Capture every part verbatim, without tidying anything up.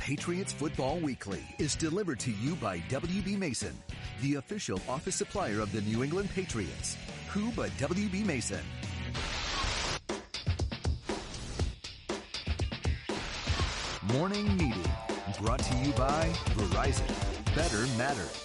Patriots Football Weekly is delivered to you by W B. Mason, the official office supplier of the New England Patriots. Who but W B. Mason? Morning Meeting, brought to you by Verizon. Better matters.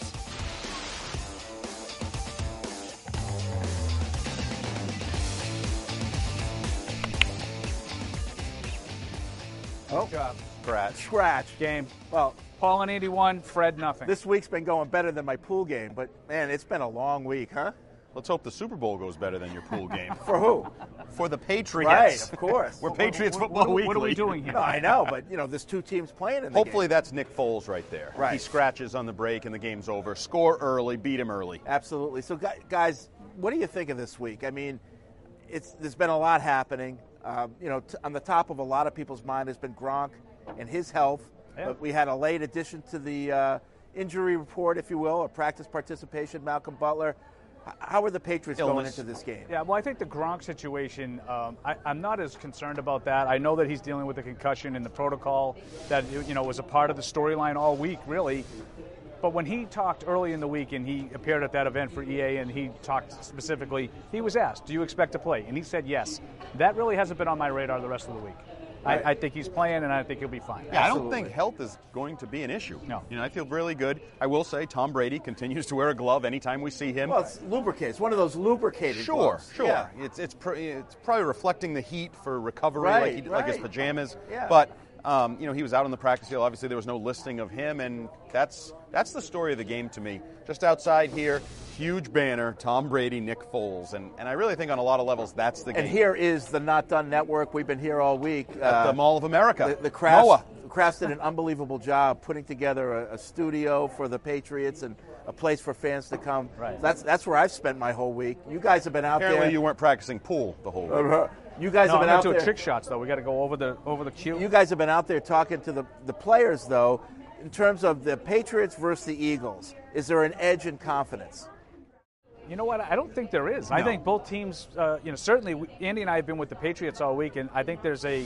Oh, Scratch. Scratch game. Well, Paul and eighty-one, Fred nothing. this week's been going better than my pool game, but man, it's been a long week, huh? Let's hope the Super Bowl goes better than your pool game. For who? For the Patriots. Right, of course. We're Patriots what, Football what, Weekly. what are we doing here? No, I know, but you know, there's two teams playing in the Hopefully game. that's Nick Foles right there. Right. He scratches on the break and the game's over. Score early, beat him early. Absolutely. So, gu- guys, what do you think of this week? I mean, it's there's been a lot happening. Um, you know, t- on the top of a lot of people's mind has been Gronk and his health. Yeah. But we had a late addition to the uh, injury report, if you will, or practice participation, Malcolm Butler. H- How are the Patriots going Illness. into this game? Yeah, well, I think the Gronk situation, um, I, I'm not as concerned about that. I know that he's dealing with a concussion and the protocol that, you know, was a part of the storyline all week, really. But when he talked early in the week and he appeared at that event for E A and he talked specifically, he was asked, do you expect to play? And he said yes. That really hasn't been on my radar the rest of the week. Right. I, I think he's playing, and I think he'll be fine. Yeah, I don't Absolutely. think health is going to be an issue. No. You know, I feel really good. I will say Tom Brady continues to wear a glove anytime we see him. Well, it's lubricated. It's one of those lubricated Sure, gloves. sure. Yeah. It's it's pr- it's probably reflecting the heat for recovery, Right, like he, like his right. pajamas. Yeah. But um, you know, he was out on the practice field. Obviously, there was no listing of him, and that's that's the story of the game to me. Just outside here, huge banner: Tom Brady, Nick Foles, and and I really think on a lot of levels that's the game. And here is the Not Done Network. We've been here all week. at the Mall of America. The, the Crafts, Moa. Crafts did an unbelievable job putting together a, a studio for the Patriots and a place for fans to come. Right. That's that's where I've spent my whole week. You guys have been out Apparently, there. you weren't practicing pool the whole week. Uh, you guys No, have I'm been not out doing there. trick shots, though. We got to go over the over the cue. You guys have been out there talking to the, the players, though, in terms of the Patriots versus the Eagles. Is there an edge in confidence? You know what? I don't think there is. I No. think both teams, uh, you know, certainly we, Andy and I have been with the Patriots all week, and I think there's a,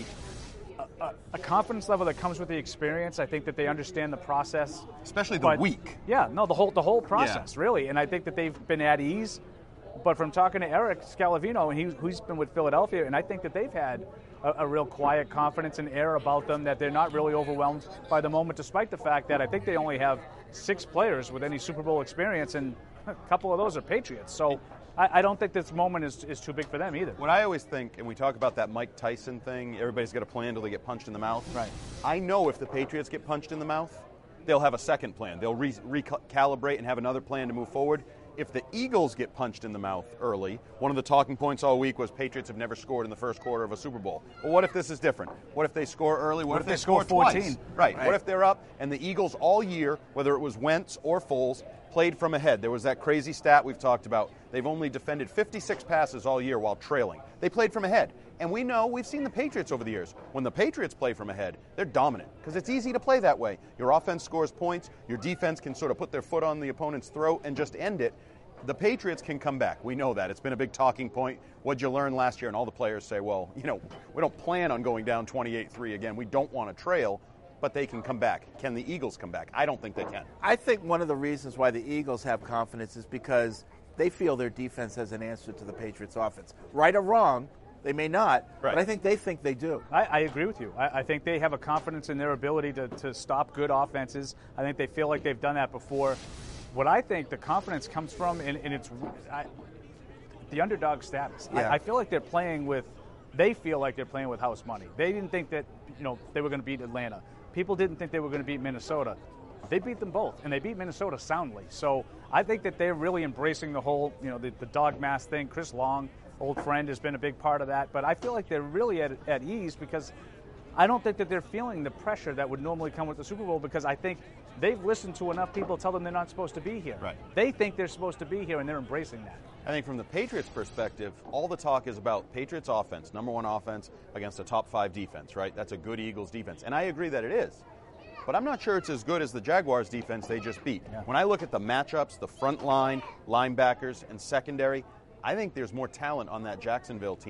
a a confidence level that comes with the experience. I think that they understand the process, Especially the But- week. Yeah, no, the whole the whole process really, and I think that they've been at ease. But from talking to Eric Scalavino, and he, he's been with Philadelphia, and I think that they've had a, a real quiet confidence and air about them, that they're not really overwhelmed by the moment, despite the fact that I think they only have six players with any Super Bowl experience, and a couple of those are Patriots. So I, I don't think this moment is, is too big for them either. What I always think, and we talk about that Mike Tyson thing, everybody's got a plan till they get punched in the mouth. Right. I know if the Patriots get punched in the mouth, they'll have a second plan. They'll re- recalibrate and have another plan to move forward. If the Eagles get punched in the mouth early, one of the talking points all week was Patriots have never scored in the first quarter of a Super Bowl. Well, what if this is different? What if they score early? What, What if if they they score score fourteen? twice? Right. Right. What if they're up and the Eagles all year, whether it was Wentz or Foles, played from ahead? There was that crazy stat we've talked about. They've only defended fifty-six passes all year while trailing. They played from ahead. And we know, we've seen the Patriots over the years. When the Patriots play from ahead, they're dominant because it's easy to play that way. Your offense scores points. Your defense can sort of put their foot on the opponent's throat and just end it. The Patriots can come back. We know that. It's been a big talking point. What'd you learn last year? And all the players say, well, you know, we don't plan on going down twenty-eight three again. We don't want to trail, but they can come back. Can the Eagles come back? I don't think they can. I think one of the reasons why the Eagles have confidence is because they feel their defense has an answer to the Patriots' offense. Right or wrong, they may not, Right. but I think they think they do. I, I agree with you. I, I think they have a confidence in their ability to, to stop good offenses. I think they feel like they've done that before. What I think the confidence comes from, and, and it's I, the underdog status. Yeah. I, I feel like they're playing with, they feel like they're playing with house money. They didn't think that, you know, they were going to beat Atlanta. People didn't think they were going to beat Minnesota. They beat them both, and they beat Minnesota soundly. So I think that they're really embracing the whole, you know, the, the dog mask thing. Chris Long, old friend, has been a big part of that. But I feel like they're really at, at ease because I don't think that they're feeling the pressure that would normally come with the Super Bowl, because I think they've listened to enough people tell them they're not supposed to be here. Right. They think they're supposed to be here, and they're embracing that. I think from the Patriots' perspective, all the talk is about Patriots offense, number one offense against a top five defense, right? That's a good Eagles defense. And I agree that it is. But I'm not sure it's as good as the Jaguars defense they just beat. Yeah. When I look at the matchups, the front line, linebackers, and secondary, I think there's more talent on that Jacksonville team.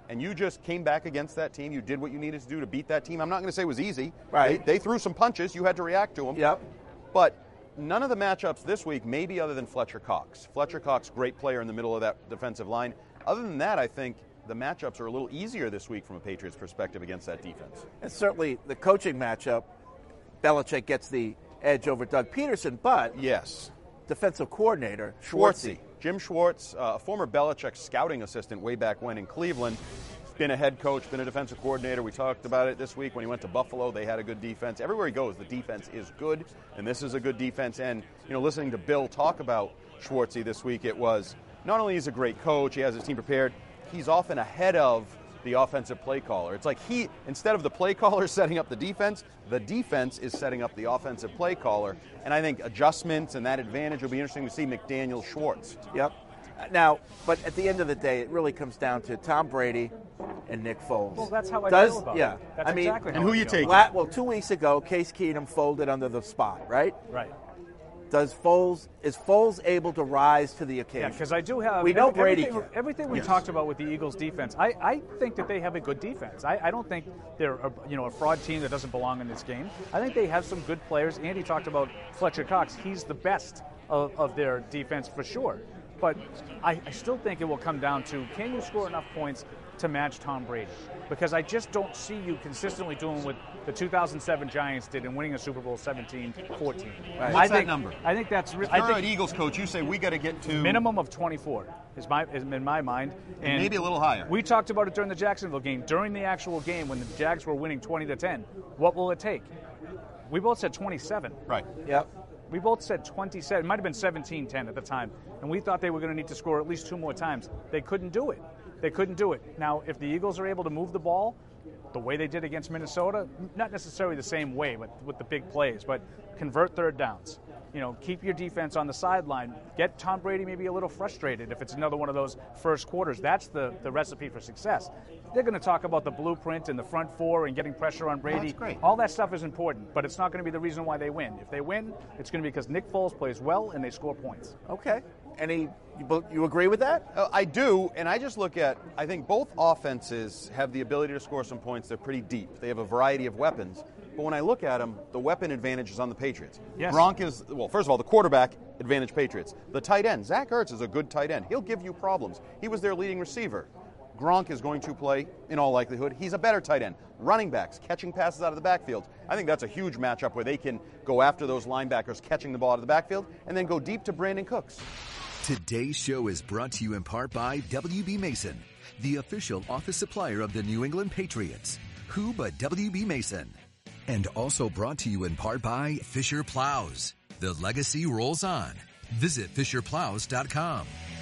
and you just came back against that team, you did what you needed to do to beat that team. I'm not going to say it was easy. Right. They, they threw some punches. You had to react to them. Yep. But none of the matchups this week, maybe other than Fletcher Cox. Fletcher Cox, great player in the middle of that defensive line. Other than that, I think the matchups are a little easier this week from a Patriots perspective against that defense. And certainly the coaching matchup, Belichick gets the edge over Doug Peterson, but yes, defensive coordinator, Schwartzy. Schwartzy. Jim Schwartz, uh, a former Belichick scouting assistant way back when in Cleveland, been a head coach, been a defensive coordinator. We talked about it this week when he went to Buffalo. They had a good defense. Everywhere he goes, the defense is good, and this is a good defense. And, you know, listening to Bill talk about Schwartzy this week, it was not only he's a great coach, he has his team prepared, he's often ahead of the offensive play caller. It's like he, instead of the play caller setting up the defense, the defense is setting up the offensive play caller. And I think adjustments and that advantage will be interesting to see McDaniel Schwartz. Yep. Now, but at the end of the day, it really comes down to Tom Brady and Nick Foles. Well, that's how I Does, feel about yeah. it. That's I mean, exactly and how who I you feel. taking? La- well, two weeks ago, Case Keenum folded under the spot, right? Right. Does Foles is Foles able to rise to the Yeah, occasion? because I do have. We know every- Brady Everything, can. everything we Yes. talked about with the Eagles' defense, I, I think that they have a good defense. I, I don't think they're a, you know a fraud team that doesn't belong in this game. I think they have some good players. Andy talked about Fletcher Cox. He's the best of, of their defense for sure. But I, I still think it will come down to, can you score enough points to match Tom Brady? Because I just don't see you consistently doing what the two thousand seven Giants did in winning a Super Bowl seventeen fourteen. Right. I What's that think, number? I think that's re- If I you're think an Eagles coach, you say we got to get to minimum of twenty-four is my is in my mind, and maybe a little higher. We talked about it during the Jacksonville game. During the actual game, when the Jags were winning twenty to ten, what will it take? We both said twenty-seven. Right. Yep. We both said twenty-seven. It might have been seventeen ten at the time, and we thought they were going to need to score at least two more times. They couldn't do it. They couldn't do it. Now, if the Eagles are able to move the ball the way they did against Minnesota, not necessarily the same way, but with the big plays, but convert third downs. You know, keep your defense on the sideline. Get Tom Brady maybe a little frustrated if it's another one of those first quarters. That's the, the recipe for success. They're going to talk about the blueprint and the front four and getting pressure on Brady. That's great. All that stuff is important, but it's not going to be the reason why they win. If they win, it's going to be because Nick Foles plays well and they score points. Okay. Any you, bo- you agree with that? Uh, I do, and I just look at, I think both offenses have the ability to score some points. They're pretty deep. They have a variety of weapons. But when I look at them, the weapon advantage is on the Patriots. Yes. Gronk is, well, first of all, the quarterback advantage Patriots. The tight end, Zach Ertz is a good tight end. He'll give you problems. He was their leading receiver. Gronk is going to play, in all likelihood. He's a better tight end. Running backs, catching passes out of the backfield. I think that's a huge matchup where they can go after those linebackers catching the ball out of the backfield and then go deep to Brandon Cooks. Today's show is brought to you in part by W B. Mason, the official office supplier of the New England Patriots. Who but W B. Mason? And also brought to you in part by Fisher Plows. The legacy rolls on. Visit fisher plows dot com.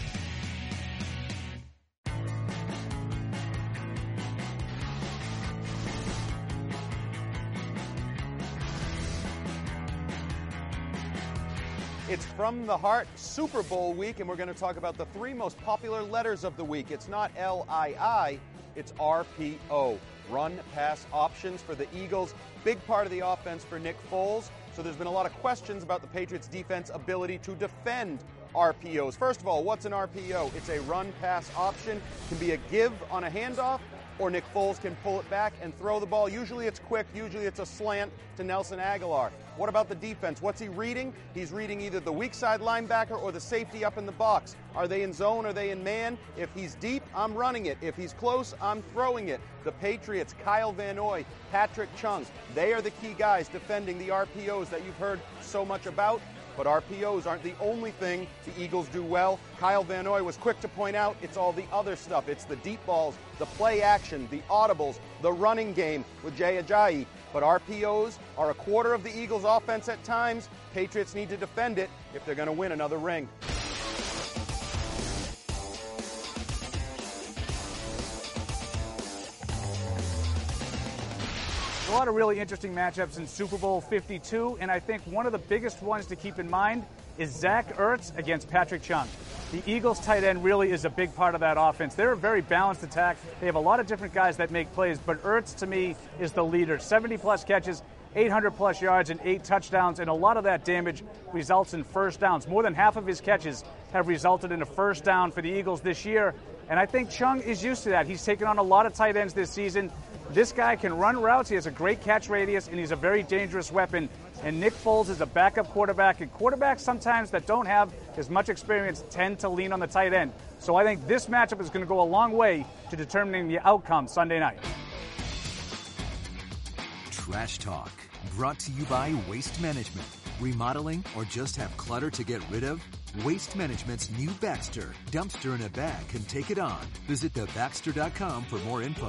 It's From the Heart Super Bowl week, and we're going to talk about the three most popular letters of the week. It's not L I I, it's R P O. Run pass options for the Eagles. Big part of the offense for Nick Foles. So there's been a lot of questions about the Patriots' defense ability to defend R P Os. First of all, what's an R P O? It's a run pass option. It can be a give on a handoff, or Nick Foles can pull it back and throw the ball. Usually it's quick. Usually it's a slant to Nelson Aguilar. What about the defense? What's he reading? He's reading either the weak side linebacker or the safety up in the box. Are they in zone? Are they in man? If he's deep, I'm running it. If he's close, I'm throwing it. The Patriots, Kyle Van Noy, Patrick Chung, they are the key guys defending the R P Os that you've heard so much about. But R P Os aren't the only thing the Eagles do well. Kyle Van Noy was quick to point out it's all the other stuff. It's the deep balls, the play action, the audibles, the running game with Jay Ajayi. But R P Os are a quarter of the Eagles' offense at times. Patriots need to defend it if they're going to win another ring. A lot of really interesting matchups in Super Bowl fifty-two, and I think one of the biggest ones to keep in mind is Zach Ertz against Patrick Chung. The Eagles' tight end really is a big part of that offense. They're a very balanced attack. They have a lot of different guys that make plays, but Ertz, to me, is the leader. seventy-plus catches, eight hundred plus yards, and eight touchdowns, and a lot of that damage results in first downs. More than half of his catches have resulted in a first down for the Eagles this year. And I think Chung is used to that. He's taken on a lot of tight ends this season. This guy can run routes. He has a great catch radius, and he's a very dangerous weapon. And Nick Foles is a backup quarterback, and quarterbacks sometimes that don't have as much experience tend to lean on the tight end. So I think this matchup is going to go a long way to determining the outcome Sunday night. Trash Talk, brought to you by Waste Management. Remodeling or just have clutter to get rid of? Waste Management's new Baxter dumpster in a bag can take it on. Visit the baxter dot com for more info.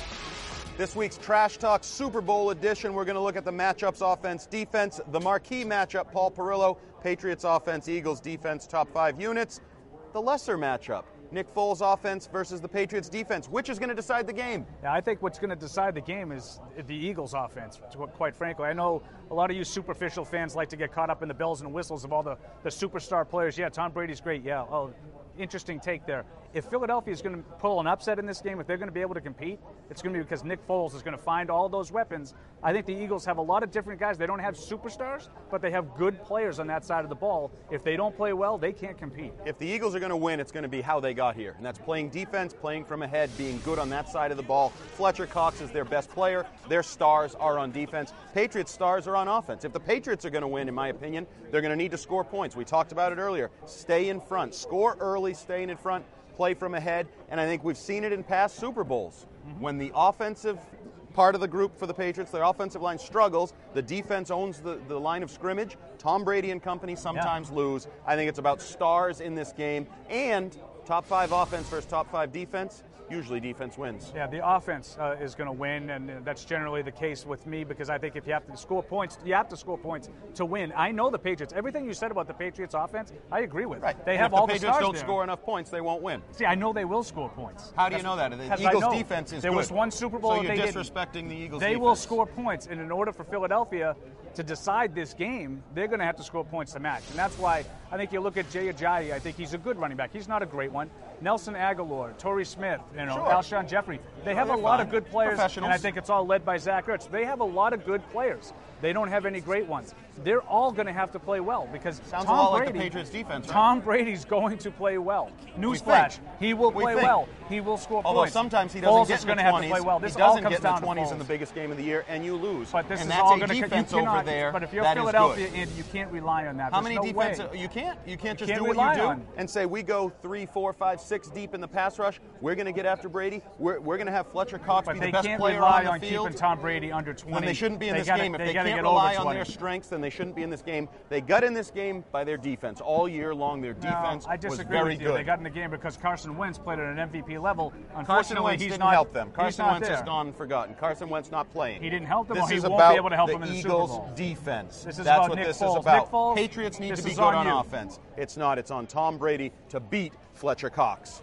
This week's Trash Talk Super Bowl edition, we're going to look at the matchups, offense, defense, the marquee matchup, Paul Perillo, Patriots offense, Eagles defense, top five units. The lesser matchup, Nick Foles offense versus the Patriots defense. Which is going to decide the game? Yeah, I think what's going to decide the game is the Eagles offense, quite frankly. I know a lot of you superficial fans like to get caught up in the bells and whistles of all the, the superstar players. Yeah, Tom Brady's great. Yeah, oh, interesting take there. If Philadelphia is going to pull an upset in this game, if they're going to be able to compete, it's going to be because Nick Foles is going to find all those weapons. I think the Eagles have a lot of different guys. They don't have superstars, but they have good players on that side of the ball. If they don't play well, they can't compete. If the Eagles are going to win, it's going to be how they got here, and that's playing defense, playing from ahead, being good on that side of the ball. Fletcher Cox is their best player. Their stars are on defense. Patriots stars are on offense. If the Patriots are going to win, in my opinion, they're going to need to score points. We talked about it earlier. Stay in front. Score early, staying in front, play from ahead, and I think we've seen it in past Super Bowls. Mm-hmm. When the offensive part of the group for the Patriots, their offensive line struggles, the defense owns the, the line of scrimmage. Tom Brady and company sometimes yeah. lose. I think it's about stars in this game, and top five offense versus top five defense. Usually defense wins. Yeah, the offense uh, is going to win, and that's generally the case with me because I think if you have to score points, you have to score points to win. I know the Patriots. Everything you said about the Patriots offense, I agree with. Right. They and have if all the the Patriots stars don't there. score enough points, they won't win. See, I know they will score points. How do you know that? The Eagles' defense is there good. was one Super Bowl so you're they disrespecting didn't. the Eagles' They defense. will score points, and in order for Philadelphia to decide this game, they're going to have to score points to match. And that's why I think you look at Jay Ajayi, I think he's a good running back. He's not a great one. Nelson Aguilar, Torrey Smith, you know, sure. Alshon Jeffrey. They have They're a lot fine. of good players, Professionals. and I think it's all led by Zach Ertz. They have a lot of good players. They don't have any great ones. They're all going to have to play well because Sounds Tom a lot Brady, like the Patriots defense, right? Tom Brady's going to play well. Newsflash, he will We play think. well. He will score Although points. sometimes he doesn't Foles get is in going the to have twenties. to play well. This he doesn't all comes get in down the twenties to in the Foles. biggest game of the year, and you lose. But this and is that's all a going to defense you cannot, over there. But if you're that is Philadelphia, good. Andy, you can't rely on that. How There's many no defensive? way. You can't. You can't just can't do what rely you do on. and say we go three, four, five, six deep in the pass rush. We're going to get after Brady. We're, we're going to have Fletcher Cox But be they the best can't player rely on the on field. keeping Tom Brady under twenty. When they shouldn't be in they this gotta, game. If they, they, gotta can't get over rely on twenty. their strengths, then they shouldn't be in this game. They got in this game by their defense. All year long, their defense no, I was disagree very with you. good. They got in the game because Carson Wentz played at an M V P level. Carson Unfortunately, Wentz he's didn't not, help them. he's Carson not Wentz there. has gone forgotten. Carson Wentz not playing. He didn't help them, This or he is won't about be able to help the them in the Eagles' Super Bowl. defense. This is That's about what Nick this Foles. is about. Nick Foles, Patriots need this to be is good on on you. offense. It's not. It's on Tom Brady to beat Fletcher Cox.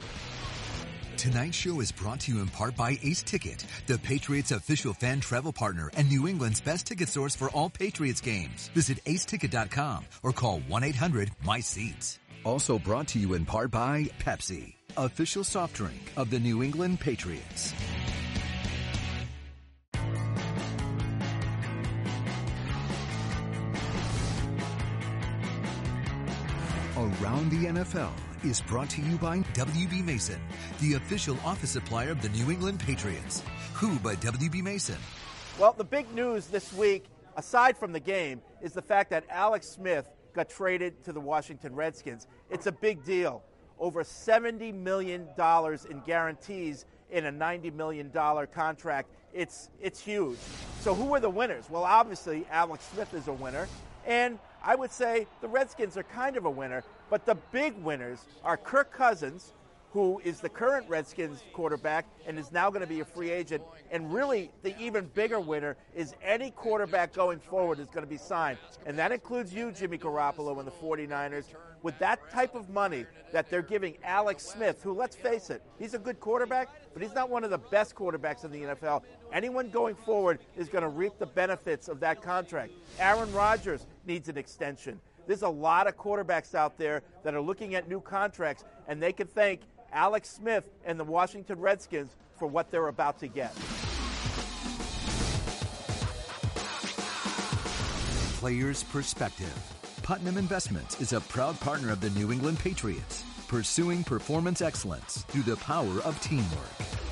Tonight's show is brought to you in part by Ace Ticket, the Patriots official fan travel partner and New England's best ticket source for all Patriots games. Visit ace ticket dot com or call one eight hundred my seats. Also brought to you in part by Pepsi, official soft drink of the New England Patriots. Around the N F L is brought to you by W B Mason, the official office supplier of the New England Patriots. Who but W B Mason? Well, the big news this week, aside from the game, is the fact that Alex Smith got traded to the Washington Redskins. It's a big deal. Over seventy million dollars in guarantees in a ninety million dollars contract. It's, it's huge. So who are the winners? Well, obviously, Alex Smith is a winner. And I would say the Redskins are kind of a winner, but the big winners are Kirk Cousins, who is the current Redskins quarterback and is now going to be a free agent. And really, the even bigger winner is any quarterback going forward is going to be signed. And that includes you, Jimmy Garoppolo, and the forty-niners. With that type of money that they're giving Alex Smith, who, let's face it, he's a good quarterback, but he's not one of the best quarterbacks in the N F L. Anyone going forward is going to reap the benefits of that contract. Aaron Rodgers needs an extension. There's a lot of quarterbacks out there that are looking at new contracts, and they can thank Alex Smith and the Washington Redskins for what they're about to get. Players' perspective. Putnam Investments is a proud partner of the New England Patriots. pursuing performance excellence through the power of teamwork.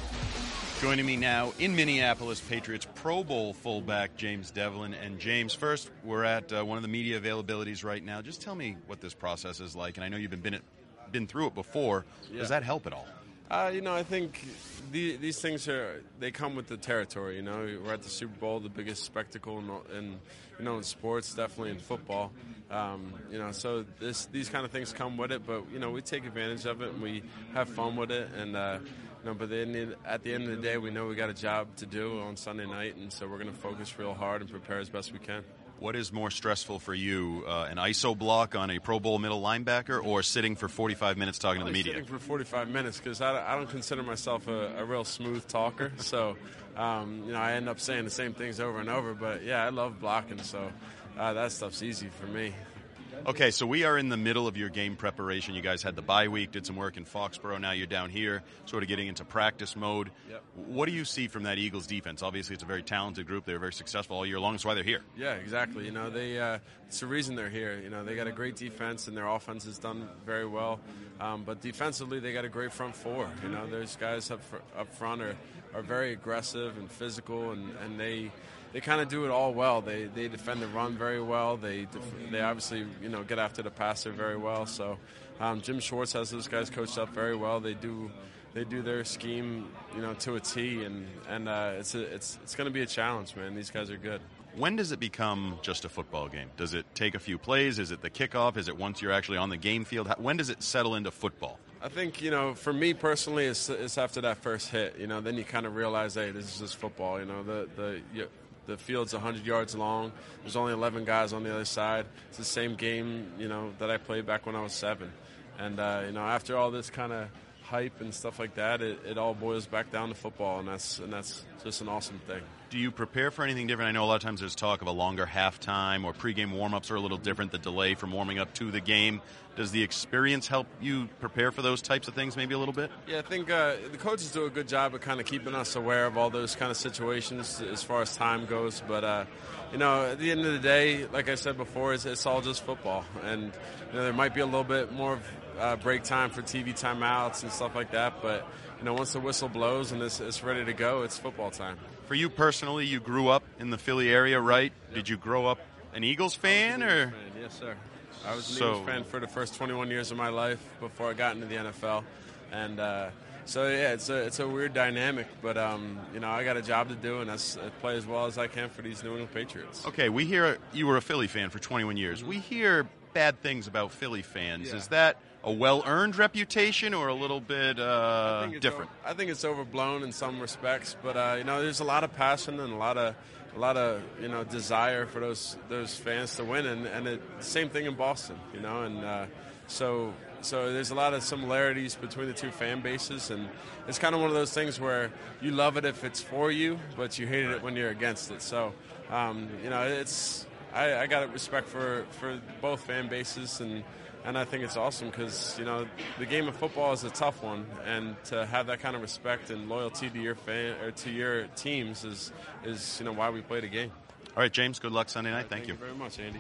Joining me now in Minneapolis, Patriots Pro Bowl fullback James Develin. And James, first, we're at uh, one of the media availabilities right now. Just tell me what this process is like. And I know you've been been, been through it before. Yeah. Does that help at all? Uh, you know, I think the, these things are, they come with the territory. You know, we're at the Super Bowl, the biggest spectacle in, in you know, in sports, definitely in football. Um, you know, so this these kind of things come with it. But you know, we take advantage of it and we have fun with it. And uh, you know, but then at the end of the day, we know we got a job to do on Sunday night, and so we're going to focus real hard and prepare as best we can. What is more stressful for you, uh, an I S O block on a Pro Bowl middle linebacker, or sitting for forty-five minutes talking to the media? Sitting for forty-five minutes because I, I don't consider myself a, a real smooth talker. So, um, you know, I end up saying the same things over and over. But yeah, I love blocking, so uh, that stuff's easy for me. Okay, so we are in the middle of your game preparation. You guys had the bye week, did some work in Foxborough. Now you're down here, sort of getting into practice mode. Yep. What do you see from that Eagles defense? Obviously, it's a very talented group. They were very successful all year long. That's why they're here. Yeah, exactly. You know, they uh, it's the reason they're here. You know, they got a great defense, and their offense has done very well. Um, but defensively, they got a great front four. You know, those guys up, fr- up front are, are very aggressive and physical, and, and they – they kind of do it all well. They they defend the run very well. They def- they obviously you know get after the passer very well. So um, Jim Schwartz has those guys coached up very well. They do they do their scheme you know to a T, and and uh, it's a, it's it's going to be a challenge, man. These guys are good. When does it become just a football game? Does it take a few plays? Is it the kickoff? Is it once you're actually on the game field? How, when does it settle into football? I think, you know, for me personally, it's, it's after that first hit. You know, then you kind of realize, hey, this is just football. You know, the the you, the field's one hundred yards long. There's only eleven guys on the other side. It's the same game, you know, that I played back when I was seven. And, uh, you know, after all this kind of hype and stuff like that, it, it all boils back down to football, and that's and that's just an awesome thing. Do you prepare for anything different? I know a lot of times there's talk of a longer halftime, or pregame warm-ups are a little different, the delay from warming up to the game. Does the experience help you prepare for those types of things maybe a little bit? Yeah, I think uh, the coaches do a good job of kind of keeping us aware of all those kind of situations as far as time goes. But, uh, you know, at the end of the day, like I said before, it's, it's all just football. And, you know, there might be a little bit more uh, break time for T V timeouts and stuff like that. But, you know, once the whistle blows and it's, it's ready to go, it's football time. For you personally, you grew up in the Philly area, right? Yep. Did you grow up an Eagles fan? I was an or? Eagles fan. Yes, sir. I was an so, Eagles fan for the first twenty-one years of my life before I got into the N F L. And uh, so, yeah, it's a, it's a weird dynamic. But, um, you know, I got a job to do, and that's uh, play as well as I can for these New England Patriots. Okay, we hear you were a Philly fan for twenty-one years. Mm-hmm. We hear bad things about Philly fans. Yeah. Is that a well-earned reputation or a little bit uh, I think different? Over, I think it's overblown in some respects, but uh, you know, there's a lot of passion and a lot of, a lot of you know, desire for those those fans to win, and and it, same thing in Boston, you know, and uh, so so there's a lot of similarities between the two fan bases, and it's kind of one of those things where you love it if it's for you, but you hate it when you're against it. So um, you know, it's I, I got respect for for both fan bases, and. And I think it's awesome because, you know, the game of football is a tough one, and to have that kind of respect and loyalty to your fan or to your teams is, is you know, why we play the game. All right, James, good luck Sunday night. Right, thank, thank you. you very much, Andy.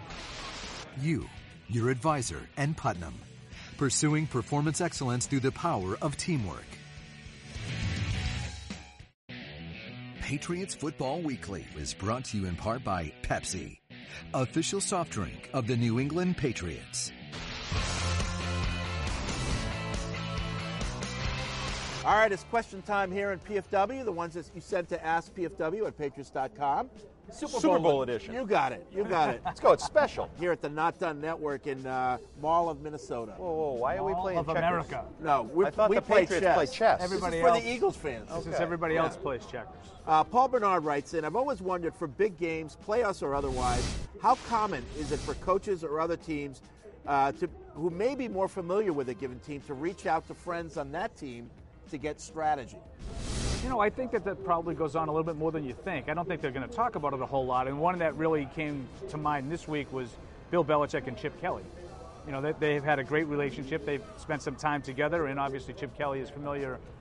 You, your advisor, and Putnam, pursuing performance excellence through the power of teamwork. Patriots Football Weekly is brought to you in part by Pepsi, official soft drink of the New England Patriots. All right, it's question time here in P F W, the ones that you sent to ask P F W at Patriots dot com. Super Bowl, Super Bowl edition. You got it. You got it. Let's go. It's special. Here at the Not Done Network in uh, Mall of Minnesota. Whoa, whoa, why are we Mall playing of checkers? America. No, we, I thought we the play Patriots chess. play chess. Everybody this is for else, the Eagles fans. Since Okay. everybody Yeah. else plays checkers. Uh, Paul Bernard writes in, I've always wondered for big games, playoffs or otherwise, how common is it for coaches or other teams uh, to who may be more familiar with a given team to reach out to friends on that team to get strategy? You know, I think that that probably goes on a little bit more than you think. I don't think they're going to talk about it a whole lot. And one that really came to mind this week was Bill Belichick and Chip Kelly. You know, they, they've had a great relationship. They've spent some time together, and obviously Chip Kelly is familiar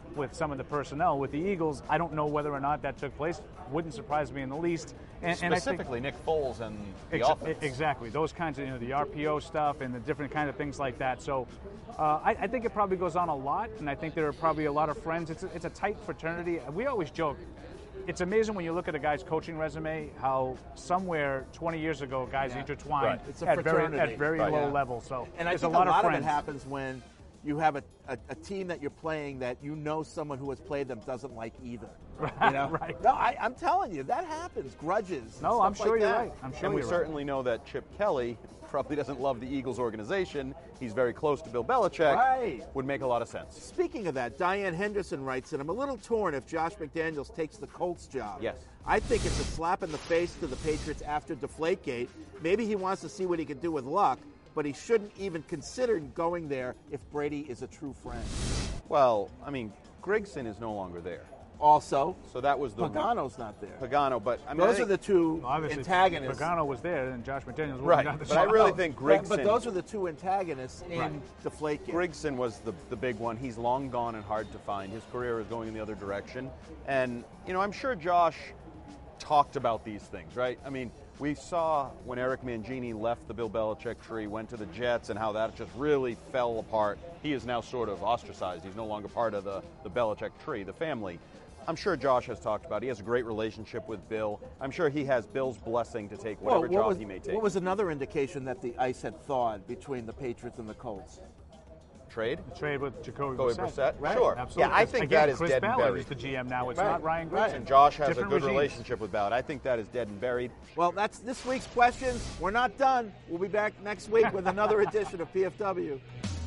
with some of the personnel. With the Eagles, I don't know whether or not that took place. Wouldn't surprise me in the least. And, Specifically, and I think, Nick Foles and the ex- offense. Exactly. Those kinds of, you know, the R P O stuff and the different kind of things like that. So uh, I, I think it probably goes on a lot, and I think there are probably a lot of friends. It's a, it's a tight fraternity. We always joke. It's amazing when you look at a guy's coaching resume how somewhere twenty years ago guys Yeah. intertwined Right. It's a at very fraternity. at very Right. low Yeah. level. So And I there's think a lot, a lot of of, friends. it happens when you have a, a, a team that you're playing that you know someone who has played them doesn't like either. You know? Right. No, I, I'm telling you, that happens. Grudges. and No, I'm stuff sure like you're that. right. I'm sure And we you're certainly know that Chip Kelly probably doesn't love the Eagles organization. He's very close to Bill Belichick. Right. Would make a lot of sense. Speaking of that, Diane Henderson writes that I'm a little torn if Josh McDaniels takes the Colts job. Yes. I think it's a slap in the face to the Patriots after Deflategate. Maybe he wants to see what he can do with Luck, but he shouldn't even consider going there if Brady is a true friend. Well, I mean, Grigson is no longer there. Also, So that was the Pagano's not there. Pagano, but I mean, I Those are think- the two Obviously, antagonists. Pagano was there, and Josh McDaniels wasn't Right, on the but I show. really think But, Grigson. but those are the two antagonists in Right. Deflategate. Grigson was the, the big one. He's long gone and hard to find. His career is going in the other direction. And, you know, I'm sure Josh talked about these things, right? I mean, we saw when Eric Mangini left the Bill Belichick tree, went to the Jets, and how that just really fell apart. He is now sort of ostracized. He's no longer part of the, the Belichick tree, the family. I'm sure Josh has talked about it. He has a great relationship with Bill. I'm sure he has Bill's blessing to take whatever what job was, he may take. What was another indication that the ice had thawed between the Patriots and the Colts? Trade? Trade with Jacoby Go with Brissett. Brissett? Right. Sure. Absolutely. Yeah, I think Again, that is Chris dead and Ballard buried. is the G M now. It's Right. not Ryan Right. Grigson. And Josh has Different a good regimes. relationship with Ballard. I think that is dead and buried. Well, that's this week's questions. We're not done. We'll be back next week with another edition of P F W.